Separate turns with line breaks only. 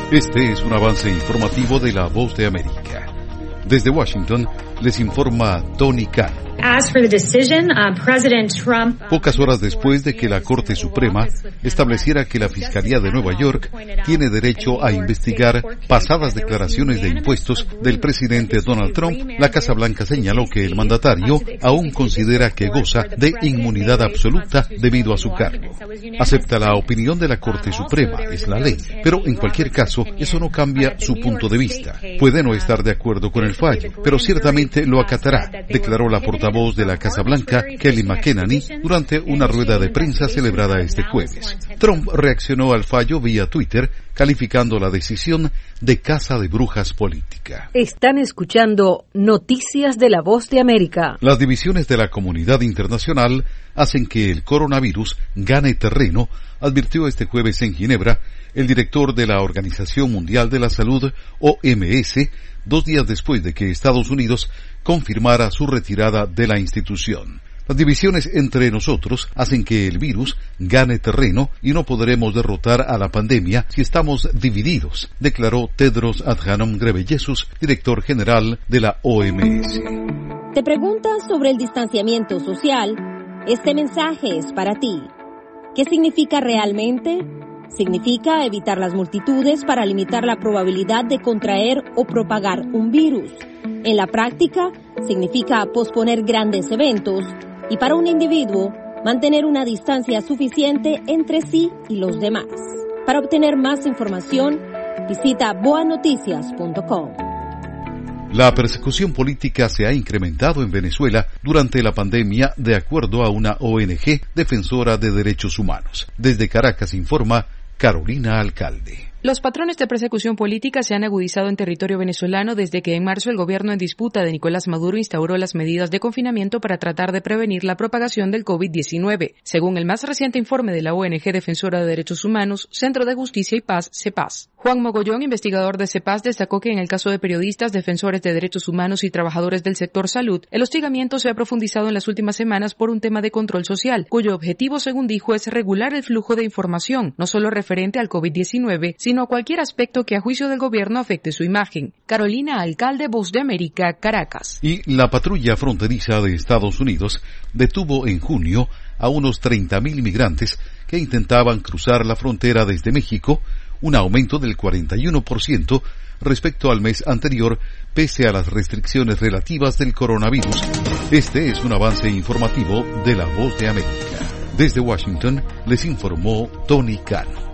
Este es un avance informativo de La Voz de América. Desde Washington, les informa Tony Cano. Pocas horas después de que la Corte Suprema estableciera que la Fiscalía de Nueva York tiene derecho a investigar pasadas declaraciones de impuestos del presidente Donald Trump, la Casa Blanca señaló que el mandatario aún considera que goza de inmunidad absoluta debido a su cargo. Acepta la opinión de la Corte Suprema, es la ley, pero en cualquier caso, eso no cambia su punto de vista. Puede no estar de acuerdo con el fallo, pero ciertamente lo acatará, declaró la portavoz de la Casa Blanca, Kelly McEnany, durante una rueda de prensa celebrada este jueves. Trump reaccionó al fallo vía Twitter, calificando la decisión de caza de brujas política.
Están escuchando Noticias de La Voz de América.
Las divisiones de la comunidad internacional hacen que el coronavirus gane terreno, advirtió este jueves en Ginebra el director de la Organización Mundial de la Salud, OMS, 2 días después de que Estados Unidos confirmara su retirada de la institución. Las divisiones entre nosotros hacen que el virus gane terreno y no podremos derrotar a la pandemia si estamos divididos, declaró Tedros Adhanom Ghebreyesus, director general de la OMS.
¿Te preguntas sobre el distanciamiento social? Este mensaje es para ti. ¿Qué significa realmente? Significa evitar las multitudes para limitar la probabilidad de contraer o propagar un virus. En la práctica, significa posponer grandes eventos y para un individuo, mantener una distancia suficiente entre sí y los demás. Para obtener más información, visita boanoticias.com.
La persecución política se ha incrementado en Venezuela durante la pandemia, de acuerdo a una ONG defensora de derechos humanos. Desde Caracas informa Carolina Alcalde.
Los patrones de persecución política se han agudizado en territorio venezolano desde que en marzo el gobierno en disputa de Nicolás Maduro instauró las medidas de confinamiento para tratar de prevenir la propagación del COVID-19. Según el más reciente informe de la ONG Defensora de Derechos Humanos, Centro de Justicia y Paz, CEPAZ. Juan Mogollón, investigador de CEPAZ, destacó que en el caso de periodistas, defensores de derechos humanos y trabajadores del sector salud, el hostigamiento se ha profundizado en las últimas semanas por un tema de control social, cuyo objetivo, según dijo, es regular el flujo de información, no solo referente al COVID-19, sino a cualquier aspecto que a juicio del gobierno afecte su imagen. Carolina Alcalde, Voz de América, Caracas.
Y la patrulla fronteriza de Estados Unidos detuvo en junio a unos 30,000 migrantes que intentaban cruzar la frontera desde México, un aumento del 41% respecto al mes anterior, pese a las restricciones relativas del coronavirus. Este es un avance informativo de La Voz de América. Desde Washington les informó Tony Cano.